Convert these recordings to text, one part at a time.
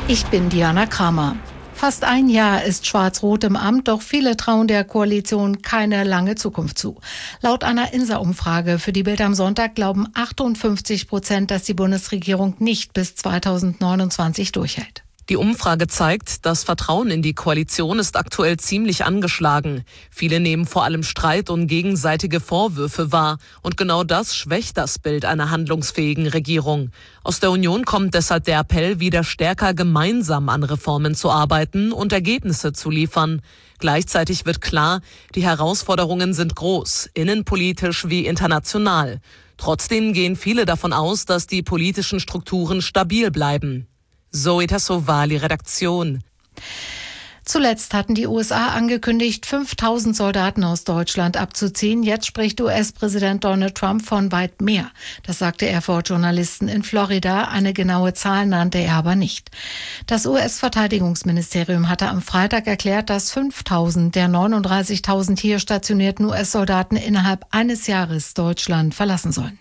Ich bin Diana Kramer. Fast ein Jahr ist Schwarz-Rot im Amt, doch viele trauen der Koalition keine lange Zukunft zu. Laut einer INSA-Umfrage für die Bild am Sonntag glauben 58%, dass die Bundesregierung nicht bis 2029 durchhält. Die Umfrage zeigt, das Vertrauen in die Koalition ist aktuell ziemlich angeschlagen. Viele nehmen vor allem Streit und gegenseitige Vorwürfe wahr. Und genau das schwächt das Bild einer handlungsfähigen Regierung. Aus der Union kommt deshalb der Appell, wieder stärker gemeinsam an Reformen zu arbeiten und Ergebnisse zu liefern. Gleichzeitig wird klar, die Herausforderungen sind groß, innenpolitisch wie international. Trotzdem gehen viele davon aus, dass die politischen Strukturen stabil bleiben. Zoe Tassovali, Redaktion. Zuletzt hatten die USA angekündigt, 5.000 Soldaten aus Deutschland abzuziehen. Jetzt spricht US-Präsident Donald Trump von weit mehr. Das sagte er vor Journalisten in Florida. Eine genaue Zahl nannte er aber nicht. Das US-Verteidigungsministerium hatte am Freitag erklärt, dass 5.000 der 39.000 hier stationierten US-Soldaten innerhalb eines Jahres Deutschland verlassen sollen.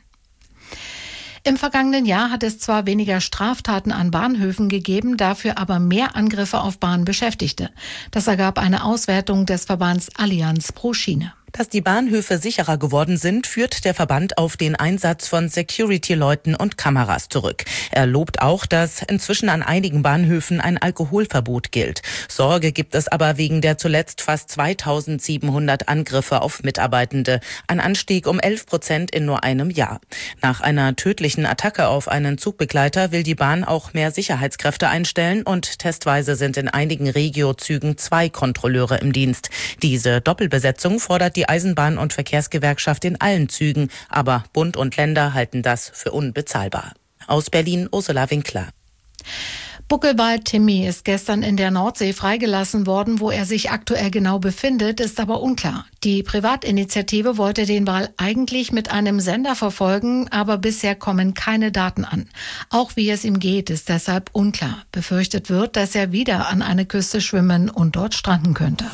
Im vergangenen Jahr hat es zwar weniger Straftaten an Bahnhöfen gegeben, dafür aber mehr Angriffe auf Bahnbeschäftigte. Das ergab eine Auswertung des Verbands Allianz pro Schiene. Dass die Bahnhöfe sicherer geworden sind, führt der Verband auf den Einsatz von Security-Leuten und Kameras zurück. Er lobt auch, dass inzwischen an einigen Bahnhöfen ein Alkoholverbot gilt. Sorge gibt es aber wegen der zuletzt fast 2700 Angriffe auf Mitarbeitende. Ein Anstieg um 11% in nur einem Jahr. Nach einer tödlichen Attacke auf einen Zugbegleiter will die Bahn auch mehr Sicherheitskräfte einstellen und testweise sind in einigen Regio-Zügen 2 Kontrolleure im Dienst. Diese Doppelbesetzung fordert die Eisenbahn- und Verkehrsgewerkschaft in allen Zügen, aber Bund und Länder halten das für unbezahlbar. Aus Berlin Ursula Winkler. Buckelwald Timmy ist gestern in der Nordsee freigelassen worden. Wo er sich aktuell genau befindet, ist aber unklar. Die Privatinitiative wollte den Wal eigentlich mit einem Sender verfolgen, aber bisher kommen keine Daten an. Auch wie es ihm geht, ist deshalb unklar. Befürchtet wird, dass er wieder an eine Küste schwimmen und dort stranden könnte.